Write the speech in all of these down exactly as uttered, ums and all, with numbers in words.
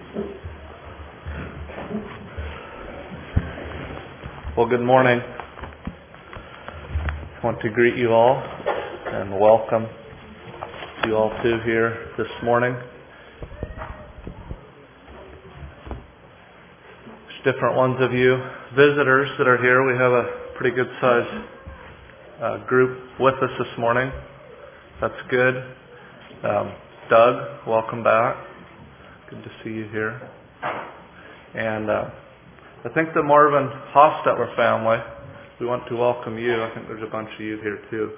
Well, good morning. I want to greet you all and welcome you all too here this morning. There's different ones of you visitors that are here. We have a pretty good sized uh, group with us this morning. That's good. Um, Doug, welcome back. Good to see you here. And uh, I think the Marvin Hostetler family, we want to welcome you. I think there's a bunch of you here too.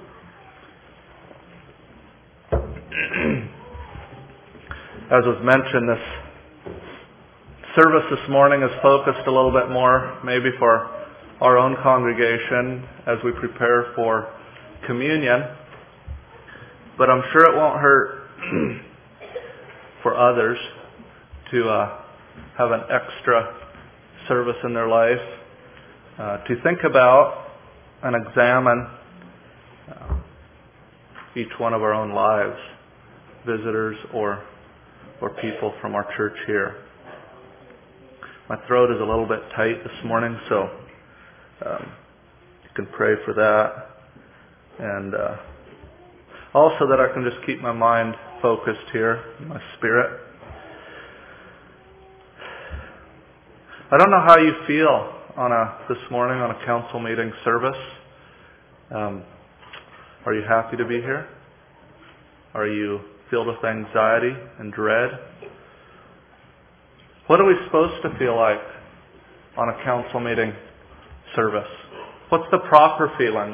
As was mentioned, this service this morning is focused a little bit more maybe for our own congregation as we prepare for communion. But I'm sure it won't hurt for others to uh, have an extra service in their life, uh, to think about and examine uh, each one of our own lives, visitors or or people from our church here. My throat is a little bit tight this morning, so um, you can pray for that, and uh, also that I can just keep my mind focused here, my spirit. I don't know how you feel on a this morning on a council meeting service. Um, are you happy to be here? Are you filled with anxiety and dread? What are we supposed to feel like on a council meeting service? What's the proper feeling?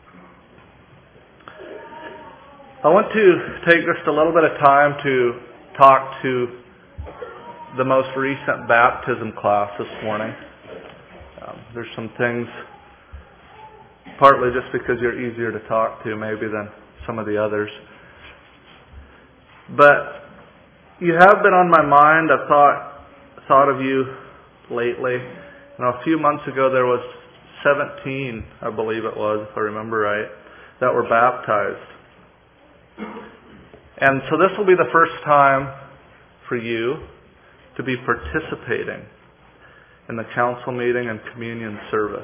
I want to take just a little bit of time to talk to the most recent baptism class this morning. Um, there's some things, partly just because you're easier to talk to maybe than some of the others. But you have been on my mind. I've thought thought of you lately. You know, a few months ago there was seventeen, I believe it was, if I remember right, that were baptized. And so this will be the first time for you to be participating in the council meeting and communion service.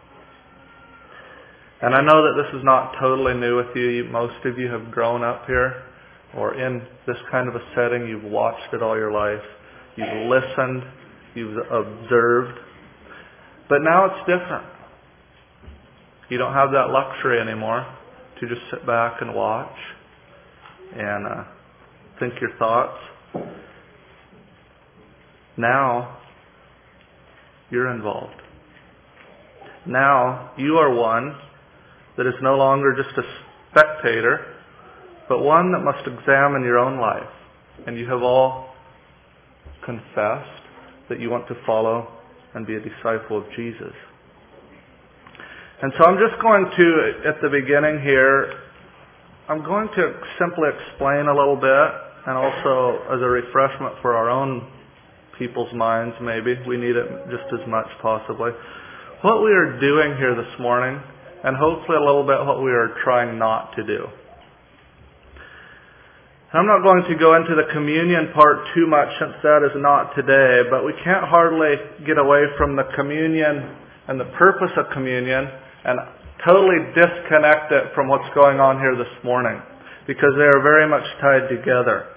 And I know that this is not totally new with you. Most of you have grown up here or in this kind of a setting. You've watched it all your life. You've listened. You've observed. But now it's different. You don't have that luxury anymore to just sit back and watch and uh, think your thoughts. Now, you're involved. Now, you are one that is no longer just a spectator, but one that must examine your own life. And you have all confessed that you want to follow and be a disciple of Jesus. And so I'm just going to, at the beginning here, I'm going to simply explain a little bit, and also as a refreshment for our own people's minds, maybe. We need it just as much, possibly. What we are doing here this morning, and hopefully a little bit what we are trying not to do. I'm not going to go into the communion part too much, since that is not today, but we can't hardly get away from the communion and the purpose of communion and totally disconnect it from what's going on here this morning, because they are very much tied together.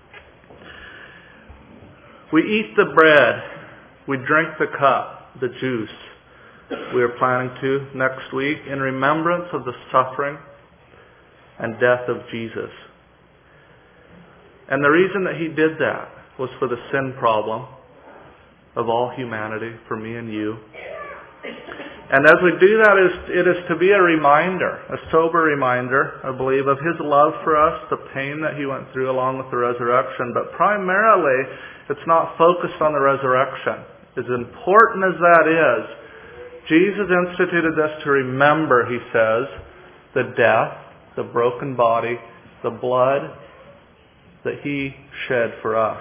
We eat the bread, we drink the cup, the juice. We are planning to next week in remembrance of the suffering and death of Jesus. And the reason that He did that was for the sin problem of all humanity, for me and you. And as we do that, it is to be a reminder, a sober reminder, I believe, of His love for us, the pain that He went through along with the resurrection. But primarily, it's not focused on the resurrection. As important as that is, Jesus instituted this to remember, He says, the death, the broken body, the blood that He shed for us.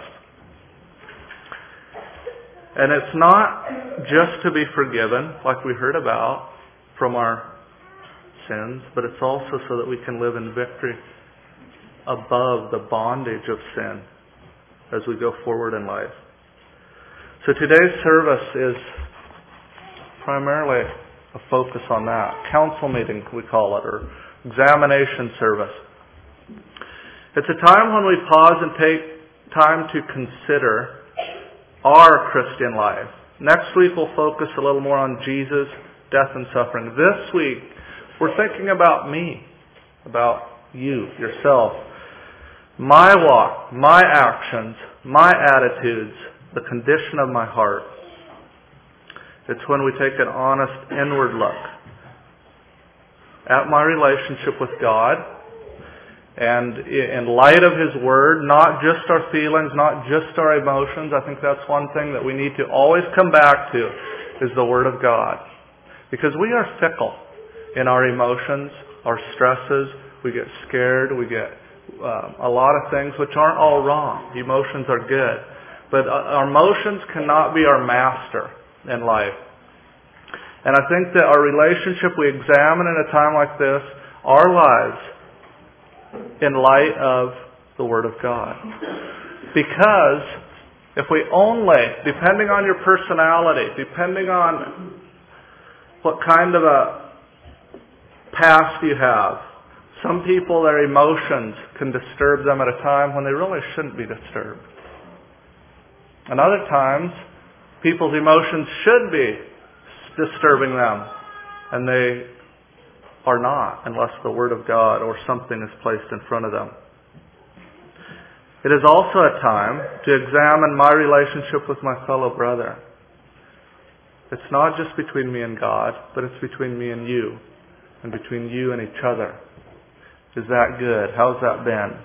And it's not just to be forgiven, like we heard about, from our sins, but it's also so that we can live in victory above the bondage of sin as we go forward in life. So today's service is primarily a focus on that. Council meeting, we call it, or examination service. It's a time when we pause and take time to consider our Christian life. Next week we'll focus a little more on Jesus, death and suffering. This week we're thinking about me, about you, yourself, my walk, my actions, my attitudes, the condition of my heart. It's when we take an honest inward look at my relationship with God, and in light of His Word, not just our feelings, not just our emotions. I think that's one thing that we need to always come back to, is the Word of God. Because we are fickle in our emotions, our stresses. We get scared. We get um, a lot of things which aren't all wrong. Emotions are good. But our emotions cannot be our master in life. And I think that our relationship, we examine in a time like this, our lives, in light of the Word of God. Because if we only, depending on your personality, depending on what kind of a past you have, some people, their emotions can disturb them at a time when they really shouldn't be disturbed. And other times, people's emotions should be disturbing them, and they are not, unless the Word of God or something is placed in front of them. It is also a time to examine my relationship with my fellow brother. It's not just between me and God, but it's between me and you, and between you and each other. Is that good? How's that been?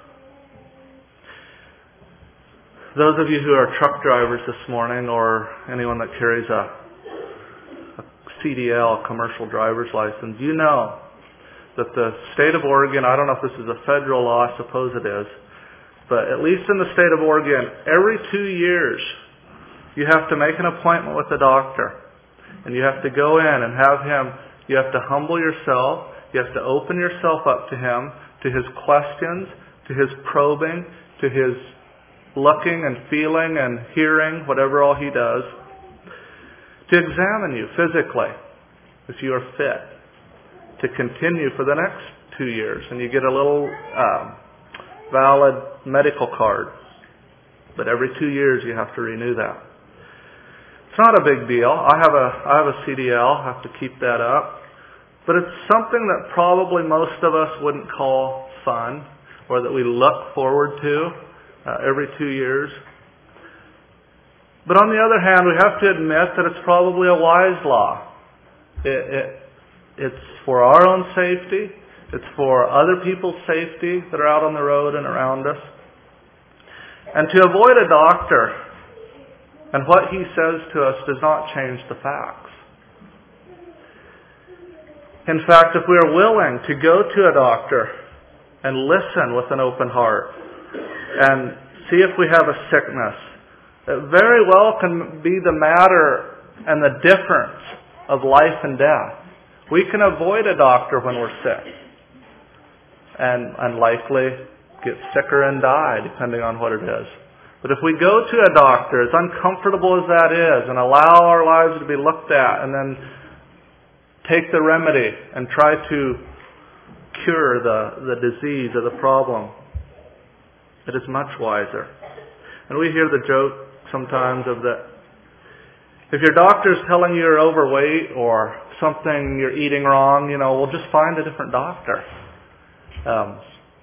Those of you who are truck drivers this morning, or anyone that carries a C D L, commercial driver's license, you know that the state of Oregon, I don't know if this is a federal law, I suppose it is, but at least in the state of Oregon, every two years you have to make an appointment with a doctor, and you have to go in and have him, you have to humble yourself, you have to open yourself up to him, to his questions, to his probing, to his looking and feeling and hearing, whatever all he does, to examine you physically, if you are fit, to continue for the next two years. And you get a little um, valid medical card. But every two years you have to renew that. It's not a big deal. I have a I have a C D L, I have to keep that up. But it's something that probably most of us wouldn't call fun, or that we look forward to uh, every two years. But on the other hand, we have to admit that it's probably a wise law. It, it, it's for our own safety. It's for other people's safety that are out on the road and around us. And to avoid a doctor and what he says to us does not change the facts. In fact, if we are willing to go to a doctor and listen with an open heart and see if we have a sickness, it very well can be the matter and the difference of life and death. We can avoid a doctor when we're sick, and, and likely get sicker and die, depending on what it is. But if we go to a doctor, as uncomfortable as that is, and allow our lives to be looked at, and then take the remedy and try to cure the, the disease or the problem, it is much wiser. And we hear the joke sometimes of that, if your doctor's telling you you're overweight or something you're eating wrong, you know, we'll just find a different doctor. Um,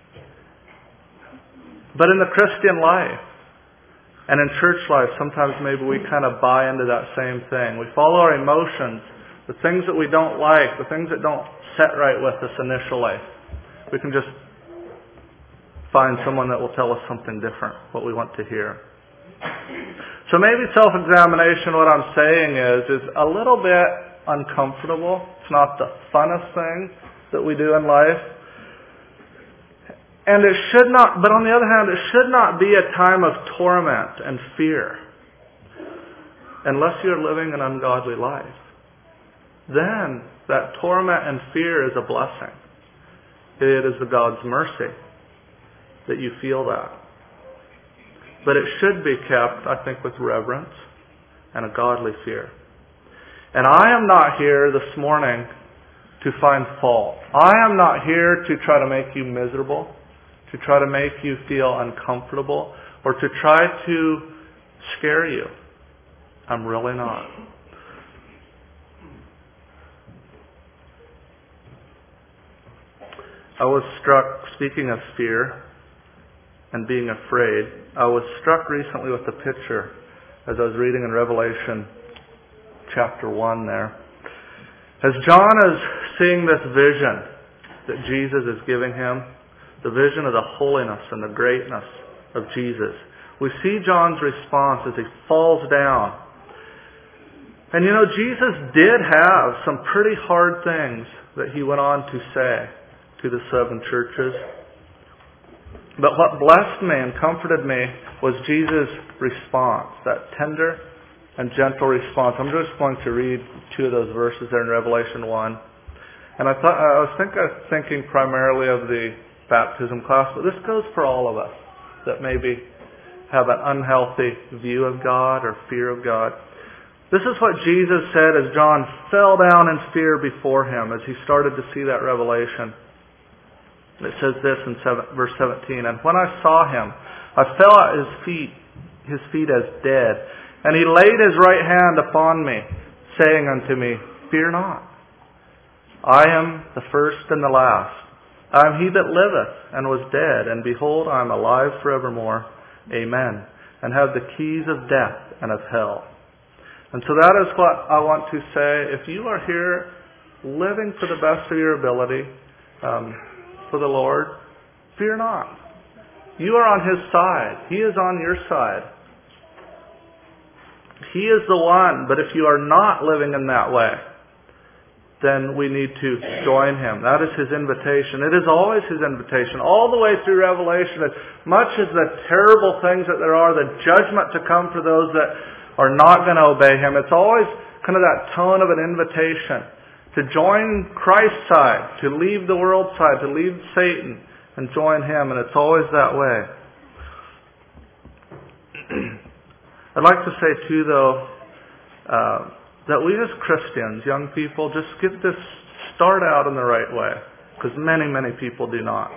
but in the Christian life and in church life, sometimes maybe we kind of buy into that same thing. We follow our emotions, the things that we don't like, the things that don't set right with us initially. We can just find someone that will tell us something different, what we want to hear. So maybe self-examination, what I'm saying is, is a little bit uncomfortable. It's not the funnest thing that we do in life. And it should not, but on the other hand, it should not be a time of torment and fear unless you're living an ungodly life. Then that torment and fear is a blessing. It is the God's mercy that you feel that. but it should be kept, I think, with reverence and a godly fear. And I am not here this morning to find fault. I am not here to try to make you miserable, to try to make you feel uncomfortable, or to try to scare you. I'm really not. I was struck, speaking of fear and being afraid, I was struck recently with the picture as I was reading in Revelation chapter one there. As John is seeing this vision that Jesus is giving him, the vision of the holiness and the greatness of Jesus, we see John's response as he falls down. And you know, Jesus did have some pretty hard things that he went on to say to the seven churches. But what blessed me and comforted me was Jesus' response, that tender and gentle response. I'm just going to read two of those verses there in Revelation one. And I thought I was think, thinking primarily of the baptism class, but this goes for all of us that maybe have an unhealthy view of God or fear of God. This is what Jesus said as John fell down in fear before him as he started to see that revelation. It says this in verse seventeen, "And when I saw him, I fell at his feet, his feet as dead. And he laid his right hand upon me, saying unto me, Fear not. I am the first and the last. I am he that liveth and was dead, and behold, I am alive forevermore. Amen. And have the keys of death and of hell." And so that is what I want to say. If you are here living to the best of your ability, um, for the Lord, fear not. You are on His side. He is on your side. He is the one. But if you are not living in that way, then we need to join Him. That is His invitation. It is always His invitation. All the way through Revelation, as much as the terrible things that there are, the judgment to come for those that are not going to obey Him, it's always kind of that tone of an invitation to join Christ's side, to leave the world side, to leave Satan and join Him. And it's always that way. I'd like to say too, though, uh, that we as Christians, young people, just get this start out in the right way, because many, many people do not.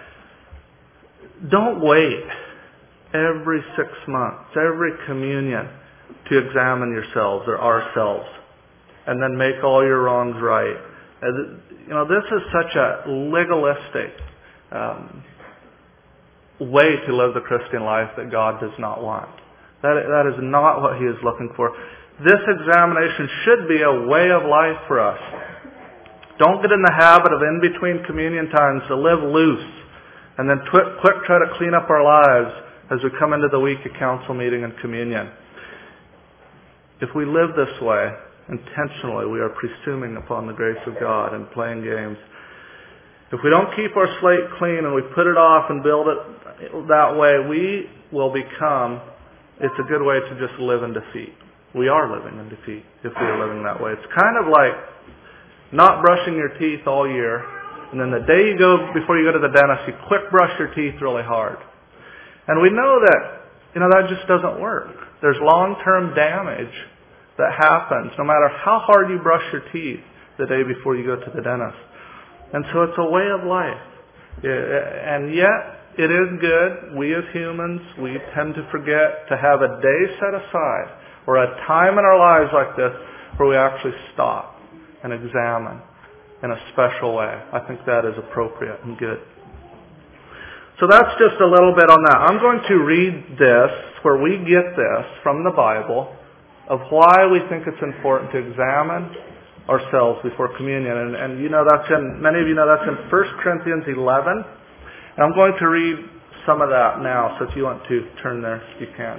Don't wait every six months, every communion, to examine yourselves or ourselves and then make all your wrongs right. You know, this is such a legalistic um, way to live the Christian life that God does not want. That, that is not what He is looking for. This examination should be a way of life for us. Don't get in the habit of in between communion times to live loose and then quick, quick try to clean up our lives as we come into the week of council meeting and communion. If we live this way, intentionally, we are presuming upon the grace of God and playing games. If we don't keep our slate clean and we put it off and build it that way, we will become, it's a good way to just live in defeat. We are living in defeat if we are living that way. It's kind of like not brushing your teeth all year, and then the day you go, before you go to the dentist, you quick brush your teeth really hard. And we know that, you know, that just doesn't work. There's long-term damage that happens no matter how hard you brush your teeth the day before you go to the dentist. And so it's a way of life. And yet, it is good. We as humans, we tend to forget to have a day set aside or a time in our lives like this where we actually stop and examine in a special way. I think that is appropriate and good. So that's just a little bit on that. I'm going to read this where we get this from the Bible of why we think it's important to examine ourselves before communion. And, and you know that's in, many of you know that's in First Corinthians eleven. And I'm going to read some of that now, so if you want to turn there, you can.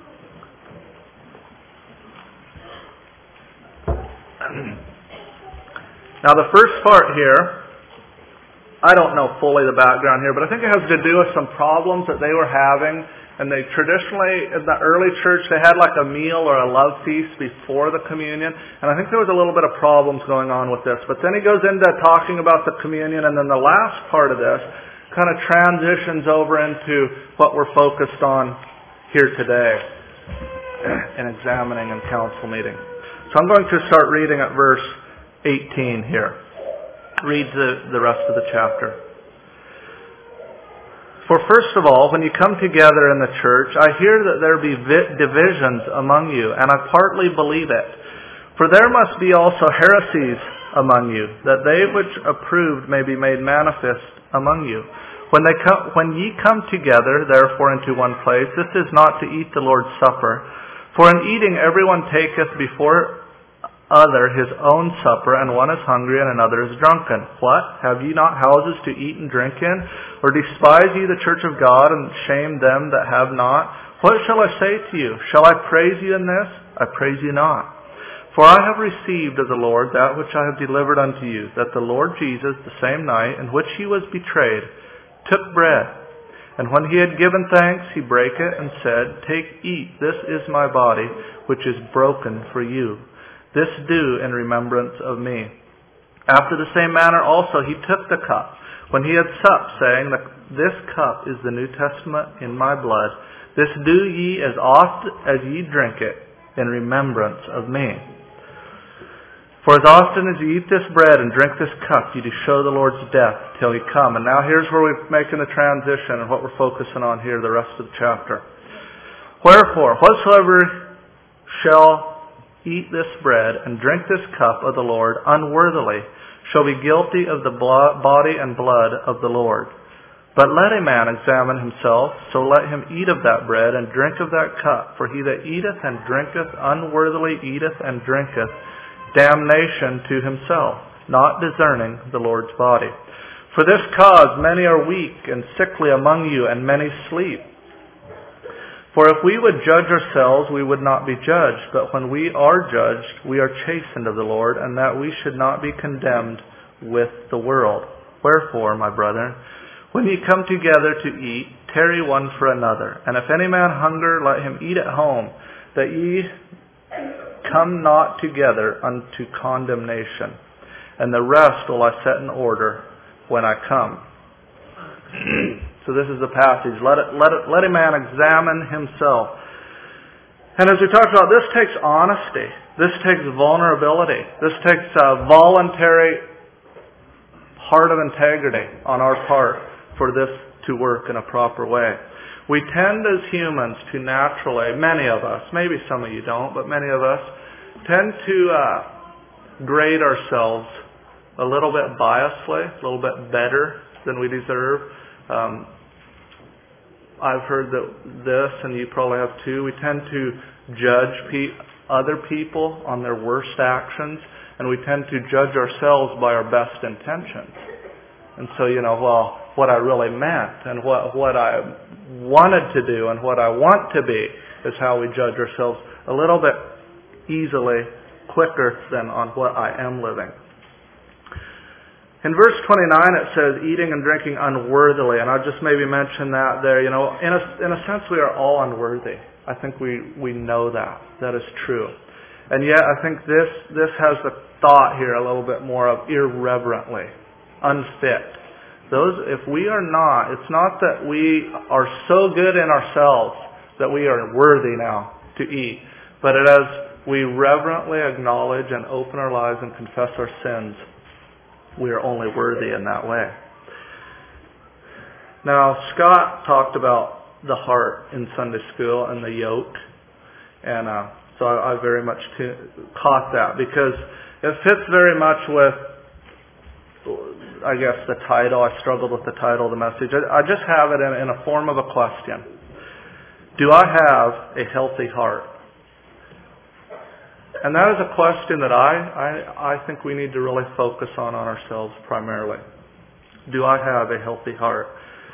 Now the first part here, I don't know fully the background here, but I think it has to do with some problems that they were having. And they traditionally, in the early church, they had like a meal or a love feast before the communion. And I think there was a little bit of problems going on with this. But then he goes into talking about the communion, and then the last part of this kind of transitions over into what we're focused on here today in examining and council meeting. So I'm going to start reading at verse eighteen here. Read the, the rest of the chapter. For first of all, when you come together in the church, I hear that there be divisions among you, and I partly believe it. For there must be also heresies among you, that they which approved may be made manifest among you. When they come, when ye come together, therefore, into one place, this is not to eat the Lord's Supper. For in eating everyone taketh before other his own supper, and one is hungry and another is drunken. What? Have ye not houses to eat and drink in? Or despise ye the church of God, and shame them that have not? What shall I say to you? Shall I praise you in this? I praise you not. For I have received of the Lord that which I have delivered unto you, that the Lord Jesus, the same night in which he was betrayed, took bread. And when he had given thanks, he brake it, and said, Take, eat, this is my body, which is broken for you. This do in remembrance of me. After the same manner also he took the cup, when he had supped, saying, This cup is the New Testament in my blood. This do ye as oft as ye drink it, in remembrance of me. For as often as ye eat this bread and drink this cup, ye do show the Lord's death till he come. And now here's where we're making the transition and what we're focusing on here the rest of the chapter. Wherefore, whatsoever shall eat this bread and drink this cup of the Lord unworthily shall be guilty of the body and blood of the Lord. But let a man examine himself, so let him eat of that bread and drink of that cup. For he that eateth and drinketh unworthily eateth and drinketh damnation to himself, not discerning the Lord's body. For this cause many are weak and sickly among you, and many sleep. For if we would judge ourselves, we would not be judged. But when we are judged, we are chastened of the Lord, and that we should not be condemned with the world. Wherefore, my brethren, when ye come together to eat, tarry one for another. And if any man hunger, let him eat at home, that ye come not together unto condemnation. And the rest will I set in order when I come. So this is the passage. Let it, let it, let a man examine himself. And as we talked about, this takes honesty. This takes vulnerability. This takes a voluntary heart of integrity on our part for this to work in a proper way. We tend as humans to naturally, many of us, maybe some of you don't, but many of us tend to uh, grade ourselves a little bit biasly, a little bit better than we deserve. Um, I've heard that this, and you probably have too, we tend to judge pe- other people on their worst actions, and we tend to judge ourselves by our best intentions. And so, you know, well, what I really meant, and what, what I wanted to do, and what I want to be, is how we judge ourselves a little bit easily, quicker than on what I am living. In verse twenty-nine it says, eating and drinking unworthily. And I'll just maybe mention that there. You know, in a, in a sense we are all unworthy. I think we, we know that. That is true. And yet I think this, this has the thought here a little bit more of irreverently, unfit. Those, if we are not, it's not that we are so good in ourselves that we are worthy now to eat. But it as we reverently acknowledge and open our lives and confess our sins, we are only worthy in that way. Now, Scott talked about the heart in Sunday school and the yoke. And uh, so I, I very much t- caught that because it fits very much with, I guess, the title. I struggled with the title of the message. I, I just have it in, in a form of a question. Do I have a healthy heart? And that is a question that I, I, I think we need to really focus on on ourselves primarily. Do I have a healthy heart?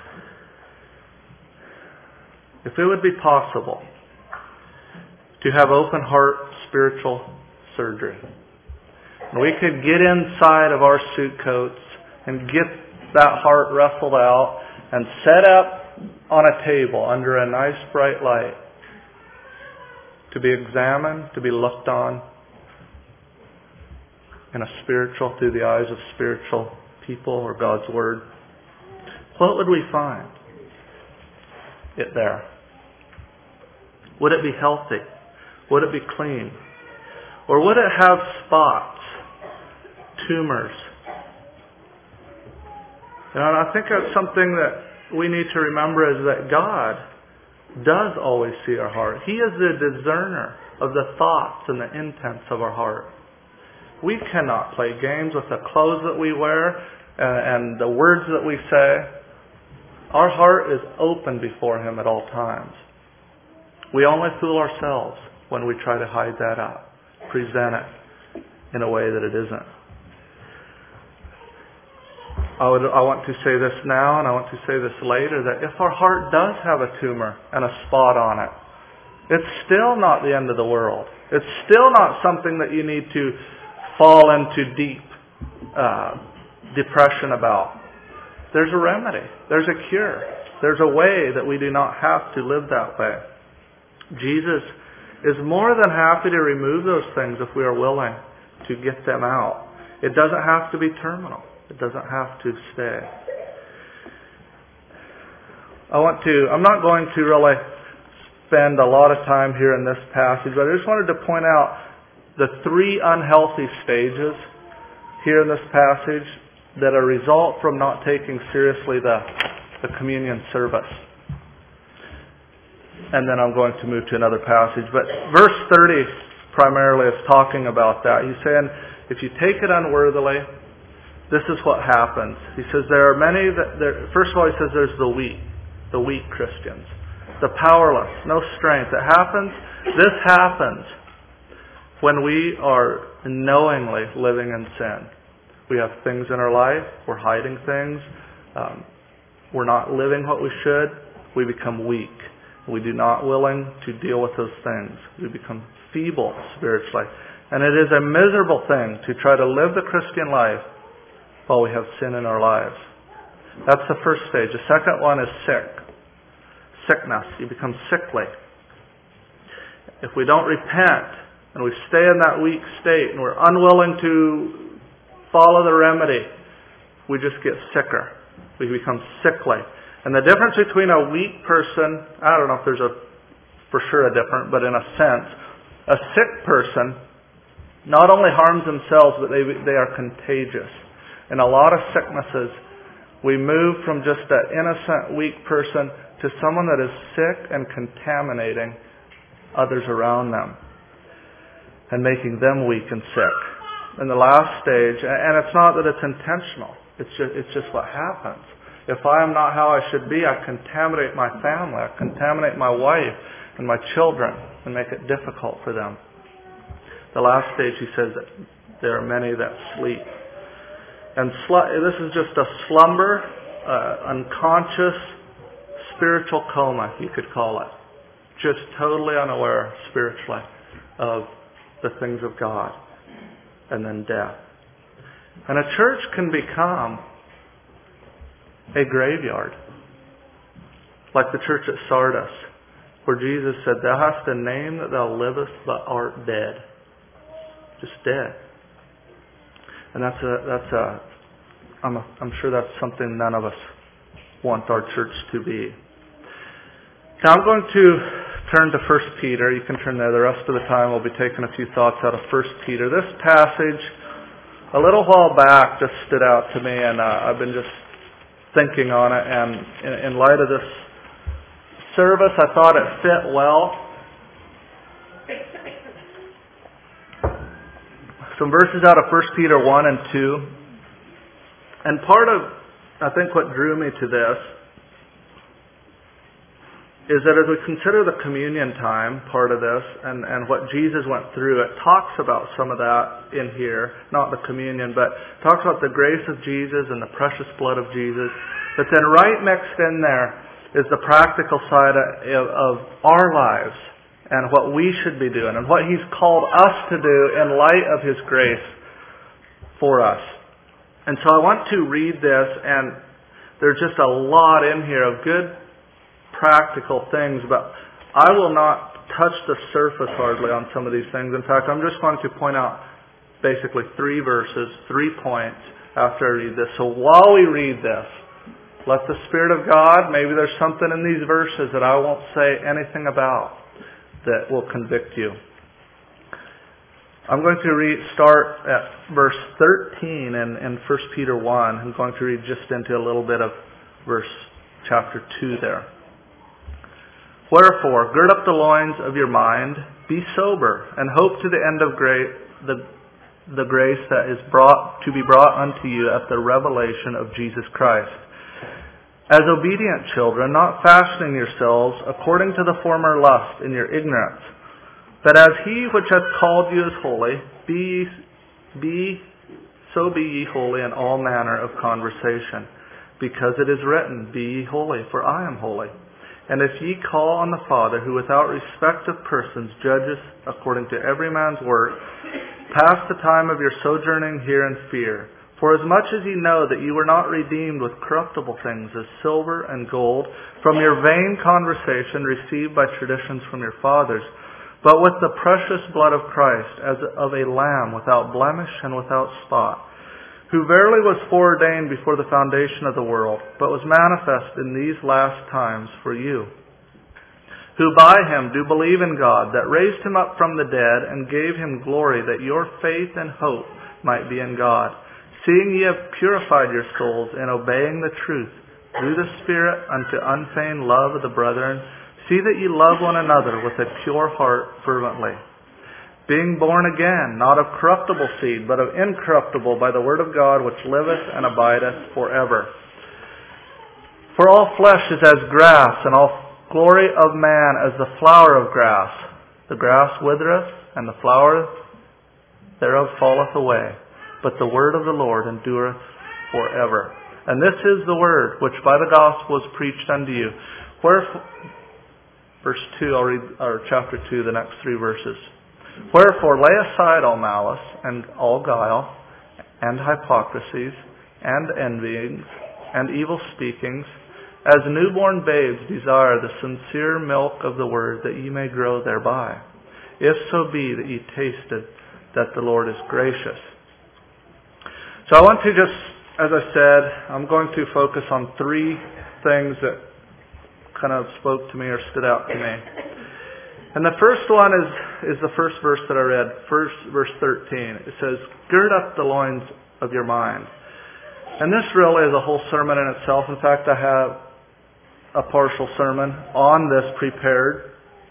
If it would be possible to have open heart spiritual surgery, and we could get inside of our suit coats and get that heart wrestled out and set up on a table under a nice bright light, to be examined, to be looked on in a spiritual, through the eyes of spiritual people or God's Word, what would we find? It there. Would it be healthy? Would it be clean? Or would it have spots, tumors? You know, and I think that's something that we need to remember, is that God does always see our heart. He is the discerner of the thoughts and the intents of our heart. We cannot play games with the clothes that we wear and the words that we say. Our heart is open before Him at all times. We only fool ourselves when we try to hide that up, present it in a way that it isn't. I, would, I want to say this now, and I want to say this later, that if our heart does have a tumor and a spot on it, it's still not the end of the world. It's still not something that you need to fall into deep uh, depression about. There's a remedy. There's a cure. There's a way that we do not have to live that way. Jesus is more than happy to remove those things if we are willing to get them out. It doesn't have to be terminal. It doesn't have to stay. I want to, I'm not going to really spend a lot of time here in this passage, but I just wanted to point out the three unhealthy stages here in this passage that are a result from not taking seriously the, the communion service. And then I'm going to move to another passage. But verse thirty primarily is talking about that. He's saying, if you take it unworthily, this is what happens. He says there are many that, there, first of all he says there's the weak, the weak Christians. The powerless, no strength. It happens, this happens when we are knowingly living in sin. We have things in our life, we're hiding things, um, we're not living what we should, we become weak. We do not willing to deal with those things. We become feeble spiritually. And it is a miserable thing to try to live the Christian life while we have sin in our lives. That's the first stage. The second one is sick. Sickness. You become sickly. If we don't repent and we stay in that weak state and we're unwilling to follow the remedy, we just get sicker. We become sickly. And the difference between a weak person, I don't know if there's a for sure a difference, but in a sense, a sick person not only harms themselves, but they they are contagious. In a lot of sicknesses, we move from just an innocent, weak person to someone that is sick and contaminating others around them and making them weak and sick. In the last stage, and it's not that it's intentional, it's just, it's just what happens. If I am not how I should be, I contaminate my family, I contaminate my wife and my children and make it difficult for them. The last stage, he says that there are many that sleep. And sl- this is just a slumber, uh, unconscious, spiritual coma, you could call it. Just totally unaware spiritually of the things of God. And then death. And a church can become a graveyard. Like the church at Sardis, where Jesus said, thou hast a name that thou livest, but art dead. Just dead. And that's a, that's a, I'm, a, I'm sure that's something none of us want our church to be. Now I'm going to turn to First Peter. You can turn there. The rest of the time we'll be taking a few thoughts out of First Peter. This passage, a little while back, just stood out to me, and uh, I've been just thinking on it. And in, in light of this service, I thought it fit well. Some verses out of First Peter one and two. And part of, I think, what drew me to this is that as we consider the communion time, part of this, and, and what Jesus went through, it talks about some of that in here, not the communion, but talks about the grace of Jesus and the precious blood of Jesus. But then right mixed in there is the practical side of, of our lives and what we should be doing and what He's called us to do in light of His grace for us. And so I want to read this, and there's just a lot in here of good practical things, but I will not touch the surface hardly on some of these things. In fact, I'm just going to point out basically three verses, three points after I read this. So while we read this, let the Spirit of God, maybe there's something in these verses that I won't say anything about, that will convict you. I'm going to read, start at verse thirteen in, in First Peter one. I'm going to read just into a little bit of verse chapter two there. Wherefore, gird up the loins of your mind, be sober, and hope to the end of grace, the, the grace that is brought to be brought unto you at the revelation of Jesus Christ. As obedient children, not fashioning yourselves according to the former lust in your ignorance, but as he which hath called you is holy, be, be so be ye holy in all manner of conversation, because it is written, Be ye holy, for I am holy. And if ye call on the Father, who without respect of persons judgeth according to every man's work, pass the time of your sojourning here in fear. For as much as ye know that ye were not redeemed with corruptible things, as silver and gold, from your vain conversation received by traditions from your fathers, but with the precious blood of Christ, as of a lamb without blemish and without spot, who verily was foreordained before the foundation of the world, but was manifest in these last times for you, who by him do believe in God, that raised him up from the dead, and gave him glory, that your faith and hope might be in God, seeing ye have purified your souls in obeying the truth, through the Spirit unto unfeigned love of the brethren. See that ye love one another with a pure heart fervently, being born again, not of corruptible seed, but of incorruptible, by the word of God, which liveth and abideth forever. For all flesh is as grass, and all glory of man as the flower of grass. The grass withereth, and the flower thereof falleth away, but the word of the Lord endureth forever. And this is the word which by the gospel was preached unto you. Wherefore, verse two, I'll read, or chapter two, the next three verses. Wherefore lay aside all malice, and all guile, and hypocrisies, and envyings, and evil speakings, as newborn babes desire the sincere milk of the word, that ye may grow thereby, if so be that ye tasted that the Lord is gracious. So I want to just, as I said, I'm going to focus on three things that kind of spoke to me or stood out to me. And the first one is, is the first verse that I read, first verse thirteen. It says, gird up the loins of your mind. And this really is a whole sermon in itself. In fact, I have a partial sermon on this prepared.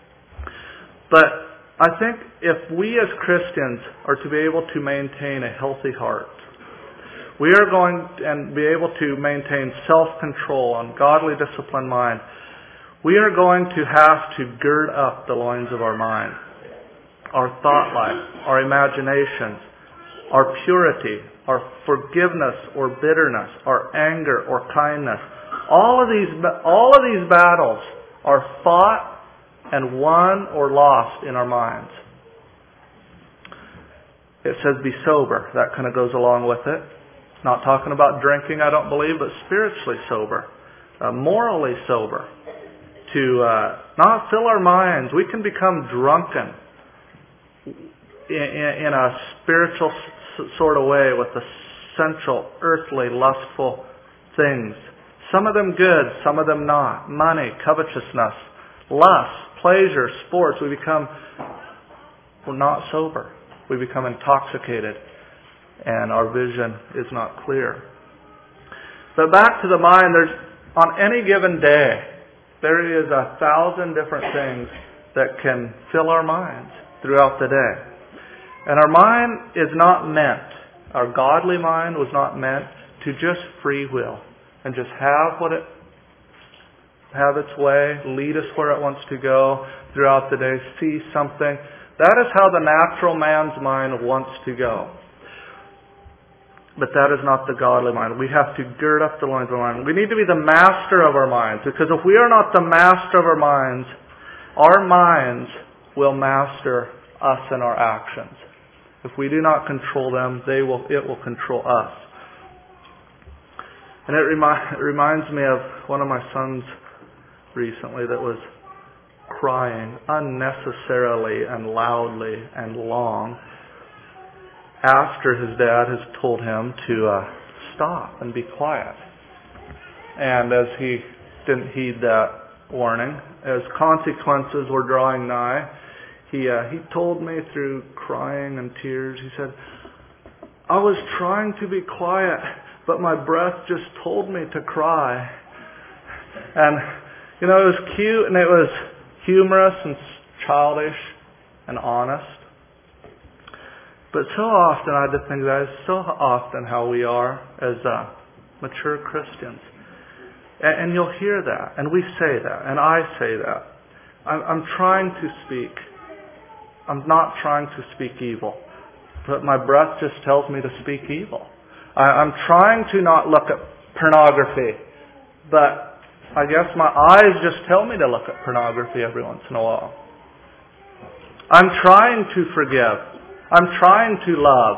But I think if we as Christians are to be able to maintain a healthy heart, we are going and be able to maintain self-control and godly disciplined mind, we are going to have to gird up the loins of our mind, our thought life, our imaginations, our purity, our forgiveness or bitterness, our anger or kindness. All of these, all of these battles are fought and won or lost in our minds. It says be sober. That kind of goes along with it. Not talking about drinking, I don't believe, but spiritually sober, uh, morally sober. To uh, not fill our minds. We can become drunken in, in, in a spiritual s- sort of way with essential, earthly, lustful things. Some of them good, some of them not. Money, covetousness, lust, pleasure, sports. We become, we're not sober. We become intoxicated, and our vision is not clear. But back to the mind, there's on any given day, there is a thousand different things that can fill our minds throughout the day. And our mind is not meant, our godly mind was not meant to just free will and just have what it, have its way, lead us where it wants to go throughout the day, see something. That is how the natural man's mind wants to go. But that is not the godly mind. We have to gird up the loins of our mind. We need to be the master of our minds. Because if we are not the master of our minds, our minds will master us and our actions. If we do not control them, they will. It will control us. And it, remi- it reminds me of one of my sons recently that was crying unnecessarily and loudly and long after his dad has told him to uh, stop and be quiet. And as he didn't heed that warning. As consequences were drawing nigh, he uh, he told me through crying and tears, he said, I was trying to be quiet, but my breath just told me to cry. And, you know, it was cute and it was humorous and childish and honest. But so often, I just think that is so often how we are as uh, mature Christians. And, and you'll hear that, and we say that, and I say that. I'm, I'm trying to speak. I'm not trying to speak evil, but my breath just tells me to speak evil. I, I'm trying to not look at pornography, but I guess my eyes just tell me to look at pornography every once in a while. I'm trying to forgive. I'm trying to love.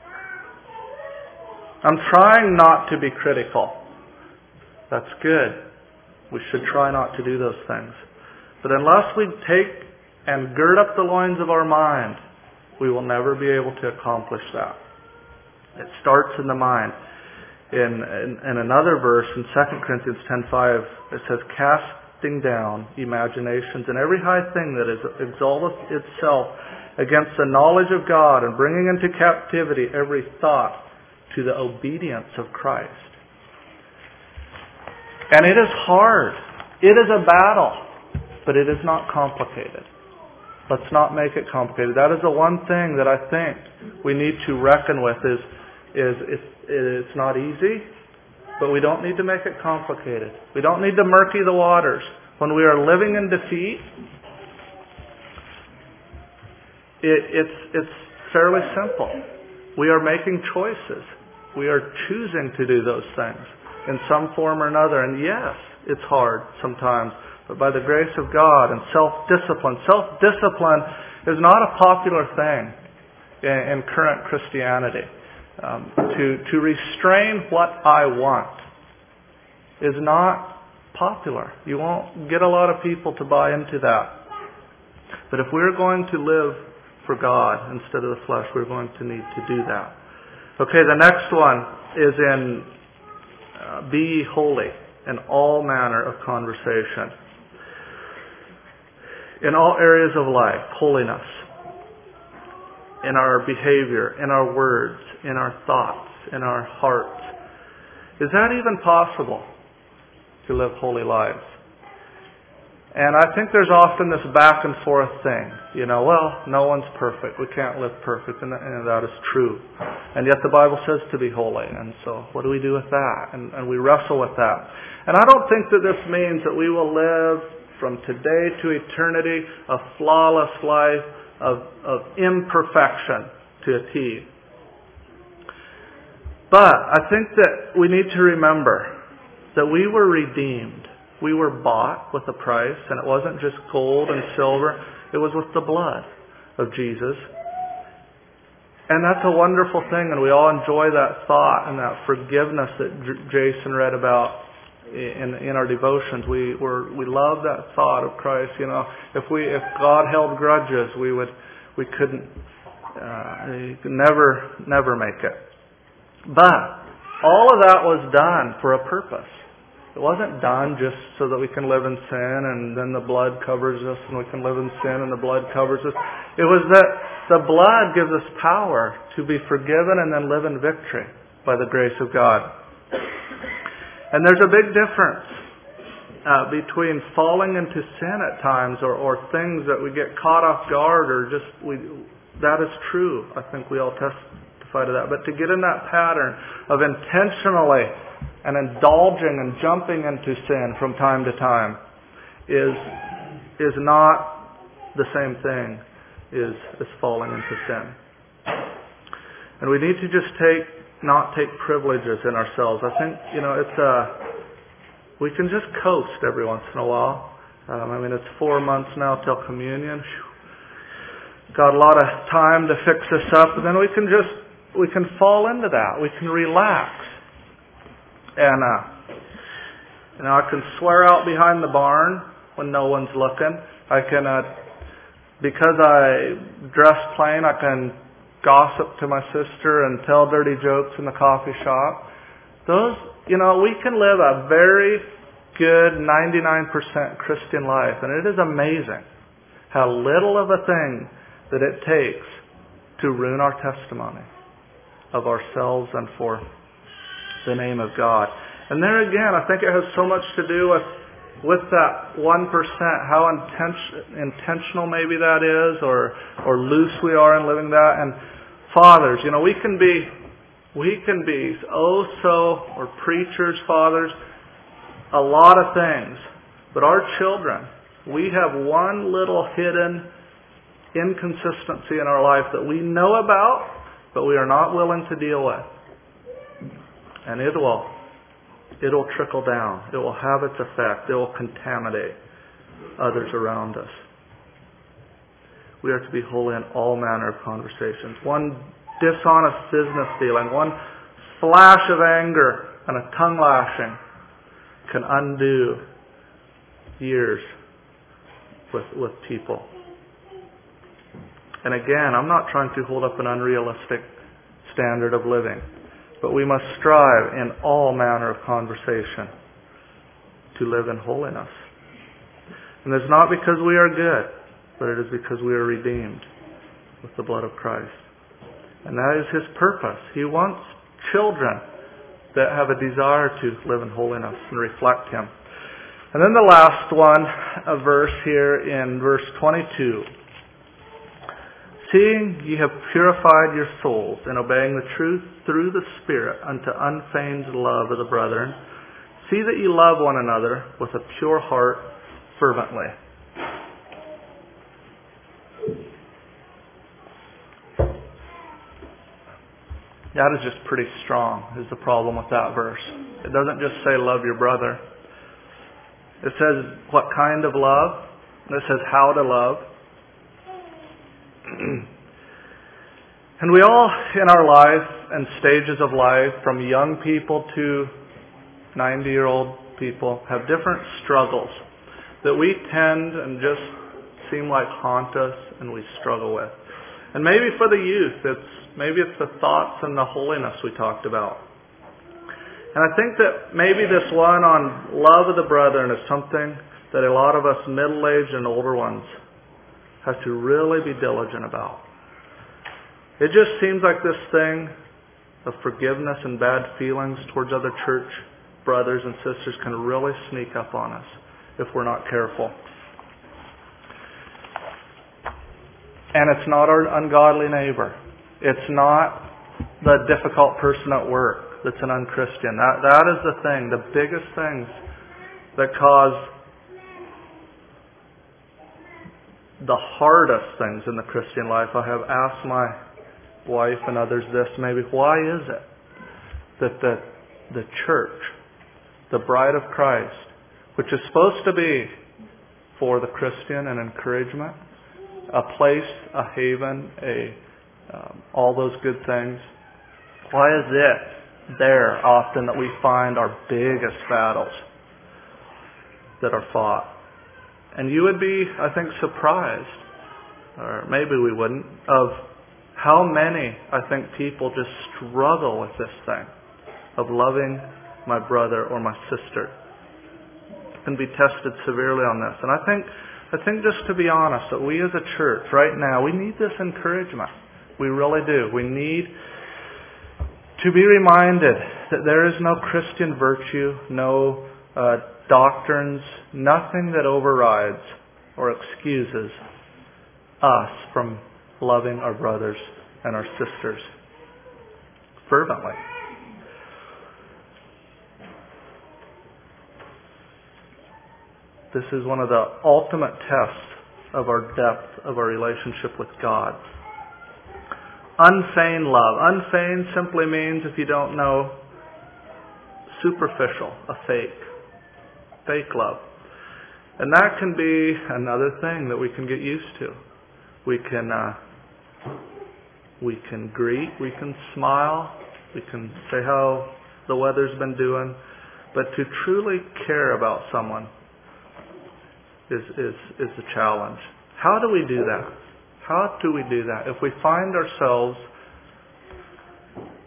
I'm trying not to be critical. That's good. We should try not to do those things. But unless we take and gird up the loins of our mind, we will never be able to accomplish that. It starts in the mind. In, in, in another verse, in Second Corinthians ten five, it says, casting down imaginations and every high thing that is exalteth itself against the knowledge of God, and bringing into captivity every thought to the obedience of Christ. And it is hard. It is a battle, but it is not complicated. Let's not make it complicated. That is the one thing that I think we need to reckon with is, is it's, it's not easy, but we don't need to make it complicated. We don't need to murky the waters. When we are living in defeat, it, it's, it's fairly simple. We are making choices. We are choosing to do those things in some form or another. And yes, it's hard sometimes, but by the grace of God and self-discipline. Self-discipline is not a popular thing in, in current Christianity. Um, to, to restrain what I want is not popular. You won't get a lot of people to buy into that. But if we're going to live for God instead of the flesh, we're going to need to do that. Okay, the next one is in uh, be ye holy in all manner of conversation. In all areas of life, holiness. In our behavior, in our words, in our thoughts, in our hearts. Is that even possible to live holy lives? And I think there's often this back and forth thing. You know, well, no one's perfect. We can't live perfect. And that, and that is true. And yet the Bible says to be holy. And so what do we do with that? And, and we wrestle with that. And I don't think that this means that we will live from today to eternity a flawless life of, of imperfection to a T. But I think that we need to remember that we were redeemed. We were bought with a price, and it wasn't just gold and silver. It was with the blood of Jesus. And that's a wonderful thing, and we all enjoy that thought and that forgiveness that J- Jason read about in in our devotions. We were we love that thought of Christ. You know, if we if God held grudges, we would we couldn't uh, could never never make it. But all of that was done for a purpose. It wasn't done just so that we can live in sin and then the blood covers us and we can live in sin and the blood covers us. It was that the blood gives us power to be forgiven and then live in victory by the grace of God. And there's a big difference uh, between falling into sin at times or, or things that we get caught off guard or just, we. that is true. I think we all testify to that. But to get in that pattern of intentionally and indulging and jumping into sin from time to time is is not the same thing as, as falling into sin. And we need to just take not take privileges in ourselves. I think, you know, it's uh we can just coast every once in a while. Um, I mean, it's four months now till communion. Whew. Got a lot of time to fix this up, and then we can just we can fall into that. We can relax. And, uh, you know, I can swear out behind the barn when no one's looking. I can, uh, because I dress plain, I can gossip to my sister and tell dirty jokes in the coffee shop. Those, you know, we can live a very good ninety-nine percent Christian life. And it is amazing how little of a thing that it takes to ruin our testimony of ourselves and for the name of God. And there again, I think it has so much to do with with that one percent, how intention, intentional maybe that is, or or loose we are in living that. And fathers, you know, we can be we can be oh so, or preachers, fathers, a lot of things. But our children, we have one little hidden inconsistency in our life that we know about, but we are not willing to deal with. And it will It'll trickle down. It will have its effect. It will contaminate others around us. We are to be holy in all manner of conversations. One dishonest business dealing, one flash of anger and a tongue lashing can undo years with, with people. And again, I'm not trying to hold up an unrealistic standard of living. But we must strive in all manner of conversation to live in holiness. And it's not because we are good, but it is because we are redeemed with the blood of Christ. And that is His purpose. He wants children that have a desire to live in holiness and reflect Him. And then the last one, a verse here in verse twenty-two. Seeing ye have purified your souls in obeying the truth through the Spirit unto unfeigned love of the brethren, see that ye love one another with a pure heart fervently. That is just pretty strong, is the problem with that verse. It doesn't just say love your brother. It says what kind of love. It says how to love. And we all, in our life and stages of life, from young people to ninety-year-old people, have different struggles that we tend and just seem like haunt us and we struggle with. And maybe for the youth, it's maybe it's the thoughts and the holiness we talked about. And I think that maybe this one on love of the brethren is something that a lot of us middle-aged and older ones have to really be diligent about. It just seems like this thing of forgiveness and bad feelings towards other church brothers and sisters can really sneak up on us if we're not careful. And it's not our ungodly neighbor. It's not the difficult person at work that's an unchristian. That, that is the thing, the biggest things that cause the hardest things in the Christian life. I have asked my wife and others this maybe, why is it that the, the church, the bride of Christ, which is supposed to be for the Christian and encouragement, a place, a haven, a um, all those good things, why is it there often that we find our biggest battles that are fought? And you would be, I think, surprised, or maybe we wouldn't, of how many, I think, people just struggle with this thing of loving my brother or my sister. Can be tested severely on this. And I think, I think just to be honest, that we as a church right now, we need this encouragement. We really do. We need to be reminded that there is no Christian virtue, no uh, doctrines, nothing that overrides or excuses us from loving our brothers and our sisters fervently. This is one of the ultimate tests of our depth of our relationship with God. Unfeigned love. Unfeigned simply means, if you don't know, superficial, a fake. Fake love. And that can be another thing that we can get used to. We can uh, we can greet, we can smile, we can say how the weather's been doing, but to truly care about someone is is is the challenge. How do we do that? How do we do that? If we find ourselves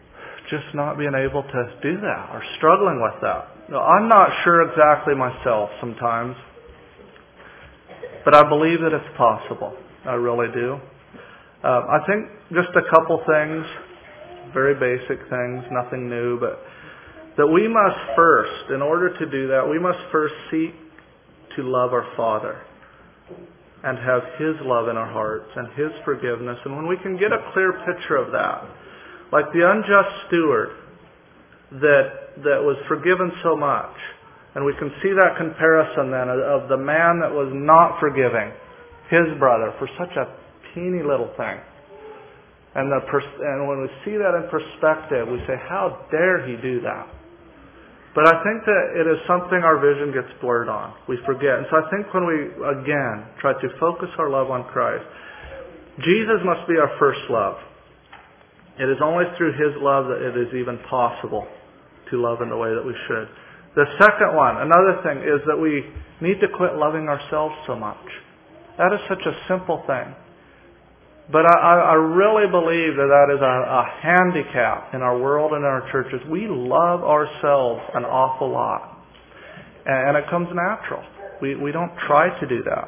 just not being able to do that or struggling with that. Now, I'm not sure exactly myself sometimes, but I believe that it's possible. I really do. Um, I think just a couple things, very basic things, nothing new, but that we must first, in order to do that, we must first seek to love our Father and have His love in our hearts and His forgiveness. And when we can get a clear picture of that, like the unjust steward that that was forgiven so much, and we can see that comparison then of the man that was not forgiving his brother for such a teeny little thing. And the pers- and when we see that in perspective, we say, how dare he do that? But I think that it is something our vision gets blurred on. We forget. And so I think when we, again, try to focus our love on Christ, Jesus must be our first love. It is only through His love that it is even possible to love in the way that we should. The second one, another thing, is that we need to quit loving ourselves so much. That is such a simple thing. But I, I really believe that that is a, a handicap in our world and in our churches. We love ourselves an awful lot. And it comes natural. We, we don't try to do that.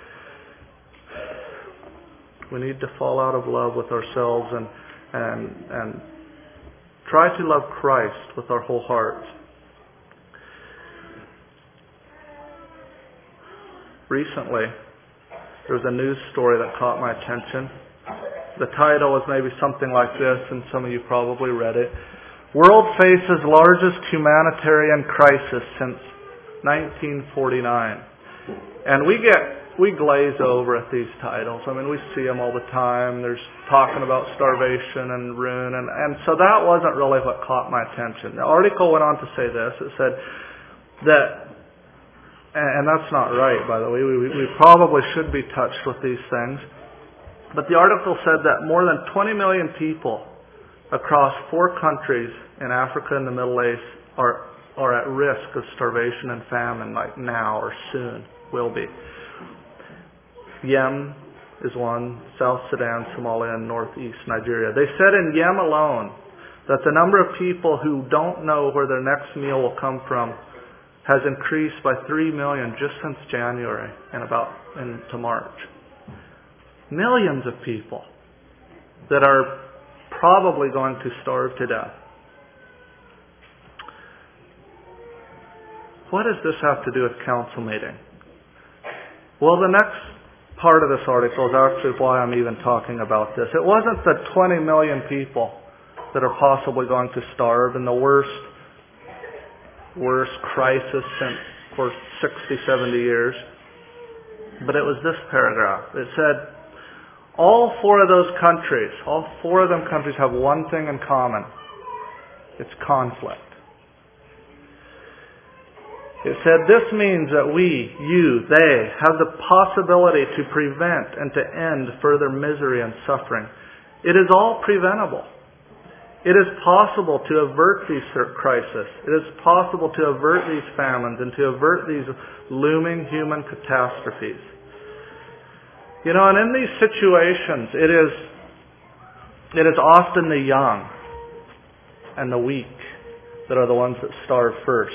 We need to fall out of love with ourselves and, and, and try to love Christ with our whole hearts. Recently, there was a news story that caught my attention. The title was maybe something like this, and some of you probably read it. World faces largest humanitarian crisis since nineteen forty-nine. And we get, we glaze over at these titles. I mean, we see them all the time. There's talking about starvation and ruin. And, and so that wasn't really what caught my attention. The article went on to say this. It said that, and that's not right, by the way. We, we probably should be touched with these things. But the article said that more than twenty million people across four countries in Africa and the Middle East are are at risk of starvation and famine, like now or soon will be. Yemen is one, South Sudan, Somalia, and northeast Nigeria. They said in Yemen alone that the number of people who don't know where their next meal will come from has increased by three million just since January and about into March. Millions of people that are probably going to starve to death. What does this have to do with council meeting? Well, the next part of this article is actually why I'm even talking about this. It wasn't the twenty million people that are possibly going to starve in the worst, worst crisis since for sixty, seventy years. But it was this paragraph. It said, all four of those countries, all four of them countries have one thing in common. It's conflict. It said, this means that we, you, they, have the possibility to prevent and to end further misery and suffering. It is all preventable. It is possible to avert these crises. It is possible to avert these famines and to avert these looming human catastrophes. You know, and in these situations, it is it is often the young and the weak that are the ones that starve first.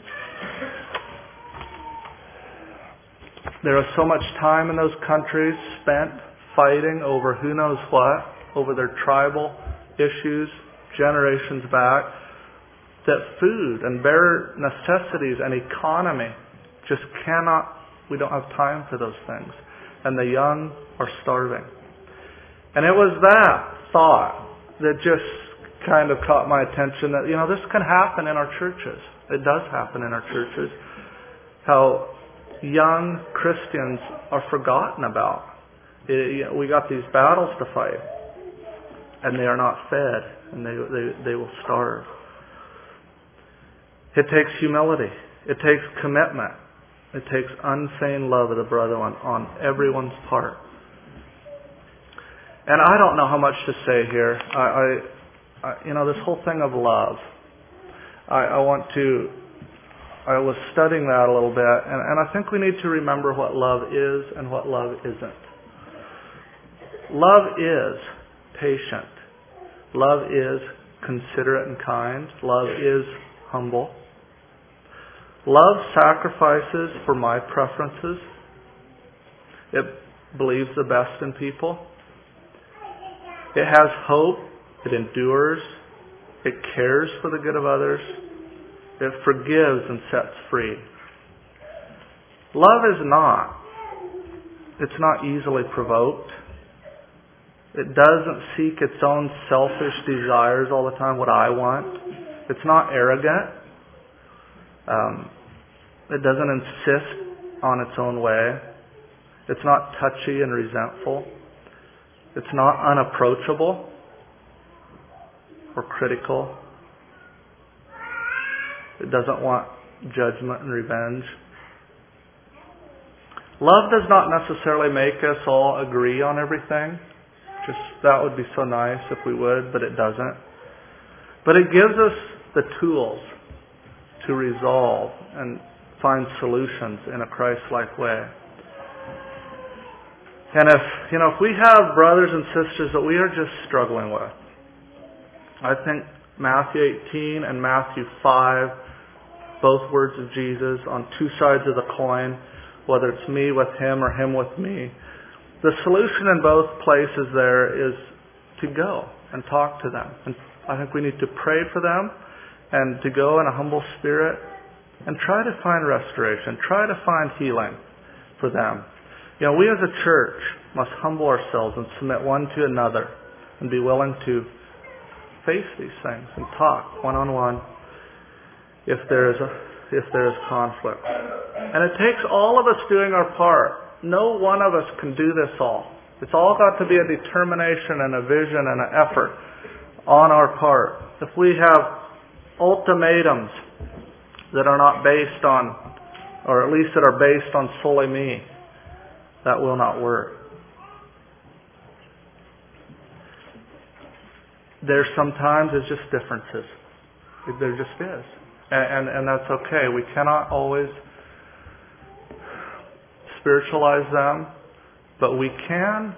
There is so much time in those countries spent fighting over who knows what, over their tribal issues, generations back, that food and bare necessities and economy just cannot, we don't have time for those things. And the young are starving. And it was that thought that just kind of caught my attention that, you know, this can happen in our churches. It does happen in our churches. How young Christians are forgotten about. It, you know, we got these battles to fight. And they are not fed. And they, they, they will starve. It takes humility. It takes commitment. It takes unfeigned love of the brother on, on everyone's part. And I don't know how much to say here. I, I, I you know, this whole thing of love. I, I want to. I was studying that a little bit, and, and I think we need to remember what love is and what love isn't. Love is patient. Love is considerate and kind. Love is humble. Love sacrifices for my preferences. It believes the best in people. It has hope. It endures. It cares for the good of others. It forgives and sets free. Love is not. It's not easily provoked. It doesn't seek its own selfish desires all the time, what I want. It's not arrogant. Um, it doesn't insist on its own way. It's not touchy and resentful. It's not unapproachable or critical. It doesn't want judgment and revenge. Love does not necessarily make us all agree on everything. Just that would be so nice if we would, but it doesn't. But it gives us the tools to resolve and find solutions in a Christ-like way. And if, you know, if we have brothers and sisters that we are just struggling with, I think Matthew eighteen and Matthew five, both words of Jesus on two sides of the coin, whether it's me with him or him with me, the solution in both places there is to go and talk to them. And I think we need to pray for them and to go in a humble spirit and try to find restoration, try to find healing for them. You know, we as a church must humble ourselves and submit one to another and be willing to face these things and talk one-on-one if there is a, if there is conflict. And it takes all of us doing our part. No one of us can do this all. It's all got to be a determination and a vision and an effort on our part. If we have ultimatums that are not based on, or at least that are based on solely me, that will not work. There sometimes is just differences. There just is. And, and, and that's okay. We cannot always spiritualize them, but we can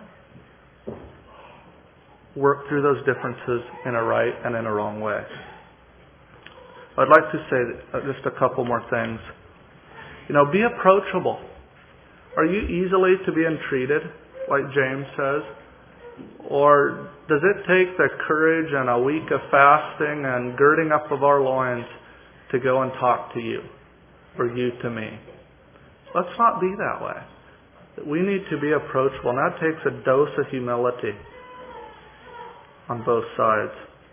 work through those differences in a right and in a wrong way. I'd like to say just a couple more things. You know, be approachable. Are you easily to be entreated, like James says? Or does it take the courage and a week of fasting and girding up of our loins to go and talk to you, or you to me? Let's not be that way. We need to be approachable, and that takes a dose of humility on both sides.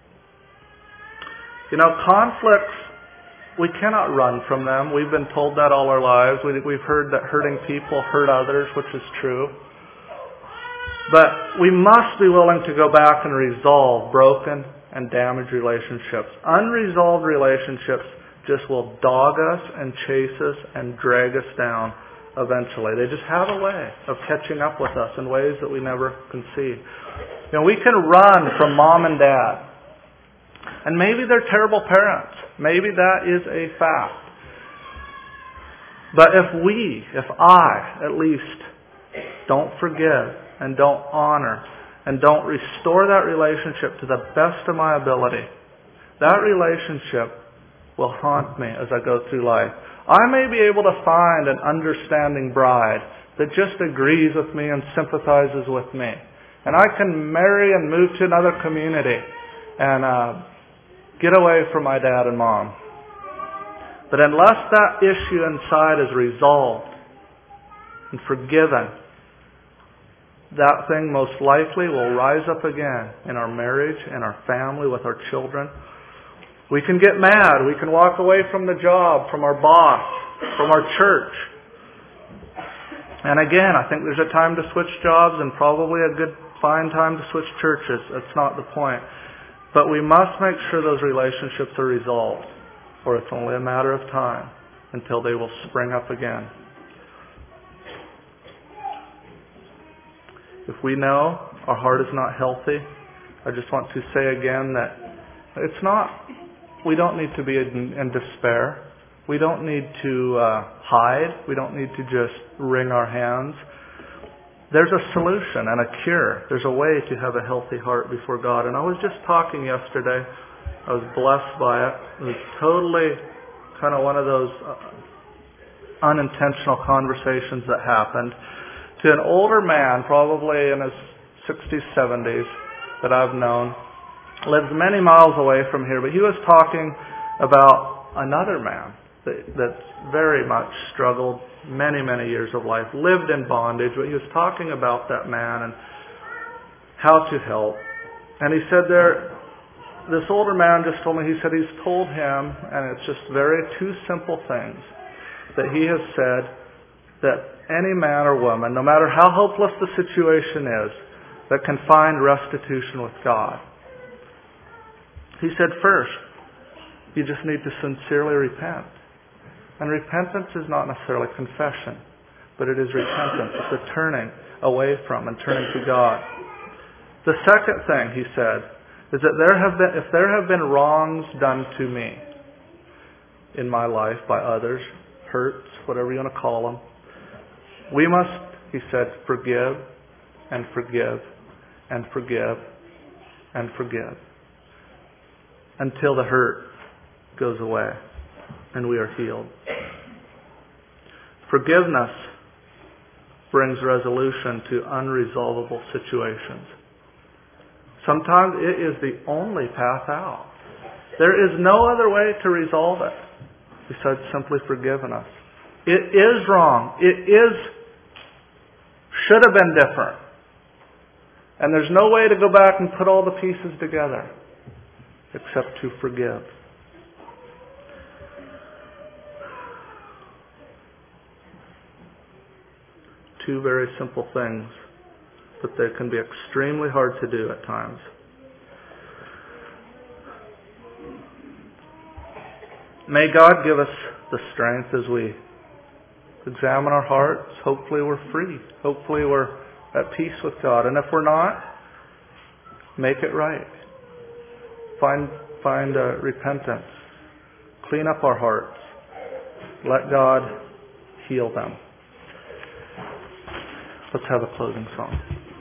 You know, conflicts, we cannot run from them. We've been told that all our lives. We, we've heard that hurting people hurt others, which is true. But we must be willing to go back and resolve broken and damaged relationships. Unresolved relationships just will dog us and chase us and drag us down eventually. They just have a way of catching up with us in ways that we never can see. You know, we can run from mom and dad. And maybe they're terrible parents. Maybe that is a fact. But if we, if I, at least, don't forgive and don't honor and don't restore that relationship to the best of my ability, that relationship will haunt me as I go through life. I may be able to find an understanding bride that just agrees with me and sympathizes with me. And I can marry and move to another community and uh, get away from my dad and mom. But unless that issue inside is resolved and forgiven, that thing most likely will rise up again in our marriage, in our family, with our children. We can get mad. We can walk away from the job, from our boss, from our church. And again, I think there's a time to switch jobs and probably a good, fine time to switch churches. That's not the point. But we must make sure those relationships are resolved, or it's only a matter of time until they will spring up again. If we know our heart is not healthy, I just want to say again that it's not, we don't need to be in, in despair. We don't need to uh, hide. We don't need to just wring our hands. There's a solution and a cure. There's a way to have a healthy heart before God. And I was just talking yesterday I was blessed by it. It was totally kind of one of those uh, unintentional conversations that happened to an older man, probably in his sixties, seventies, that I've known. Lives many miles away from here, but he was talking about another man that, that very much struggled many, many years of life, lived in bondage, but he was talking about that man and how to help. And he said there, this older man just told me, he said he's told him, and it's just very two simple things, that he has said that any man or woman, no matter how hopeless the situation is, that can find restitution with God. He said, first, you just need to sincerely repent. And repentance is not necessarily confession, but it is repentance. It's a turning away from and turning to God. The second thing, he said, is that there have been, if there have been wrongs done to me in my life by others, hurts, whatever you want to call them, we must, he said, forgive and forgive and forgive and forgive until the hurt goes away and we are healed. Forgiveness brings resolution to unresolvable situations. Sometimes it is the only path out. There is no other way to resolve it besides simply forgiving us. It is wrong. It is, should have been different. And there's no way to go back and put all the pieces together except to forgive. Two very simple things, but they can be extremely hard to do at times. May God give us the strength as we examine our hearts. Hopefully we're free. Hopefully we're at peace with God. And if we're not, make it right. Find, find uh, repentance. Clean up our hearts. Let God heal them. Let's have a closing song.